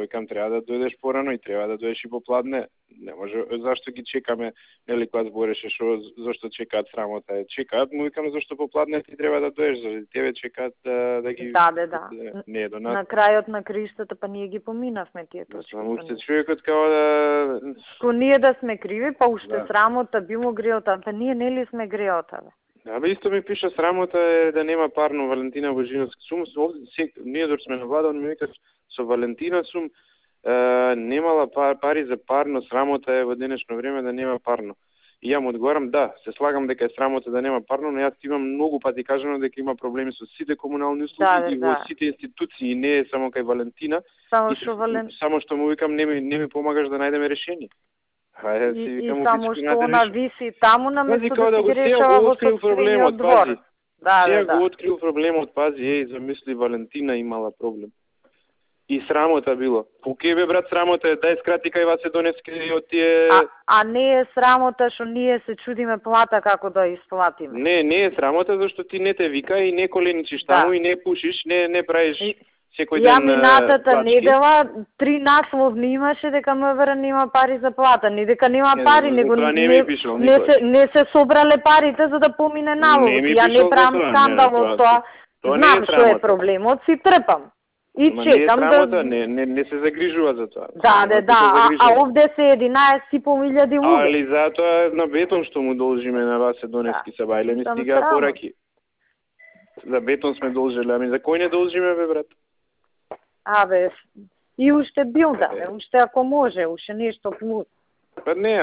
викам треба да дојдеш порано и треба да дојдеш и попладне. Не може, зашто ги чекаме, нели, кога збореше зашто чекаат срамота. Чекаат, му викам зашто попладне ти треба да дојдеш, заради тебе чекаат да ги Да. Не е до нас. На крајот на криштата па ние ги поминавме тие точки. Само уште човекот као да Ко ние да сме криви, па уште срамота би му греота, па ние нели сме греота, бе. Абе исто ми пиша срамота е да нема парно Валентина Божиновска. Ние док сме на влада, он ми вика со Валентина сум немала пари за парно, срамота е во денешно време да нема парно. И ја му одговарам да, се слагам дека е срамота да нема парно, но јас имам многу пати кажано дека има проблеми со сите комунални услуги и во сите институции, не е само кај Валентина. Само што му викам не ми помагаш да најдеме решение. И само што она виси таму на место да си ги решава во собствениот двор. Сега го открил проблемот, пази, замисли Валентина имала проблем. И срамота било. Окей бе брат, срамота е, дај скрати кај Васе Доневски од тие... А не е срамота што ние се чудиме плата како да исплатиме. Не е срамота зашто ти не те вика и не коленичиш таму и не пушиш, не правиш секој ден. Ја минатата недела 3 насловни имаше дека МВР нема пари за плата, не дека нема пари, него не се собрале парите за да помине налогот. Ја не правам скандал од тоа. Знам што е проблемот, си трпам. И чекам да... Не се загрижува за тоа. А овде се 11.500 луѓе. Али затоа на бетон што му должиме на Васе Доневски се бајле, ми стига пораки. За бетон сме должеле, ами за кој не должиме, бе, брат? Абе, и уште бил уште ако може, уште нешто плюс. Па не,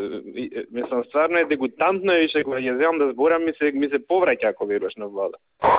мислам, стварно е дегутантно више, кога ја земам да зборам, ми се повраќа ако веруваш на влада.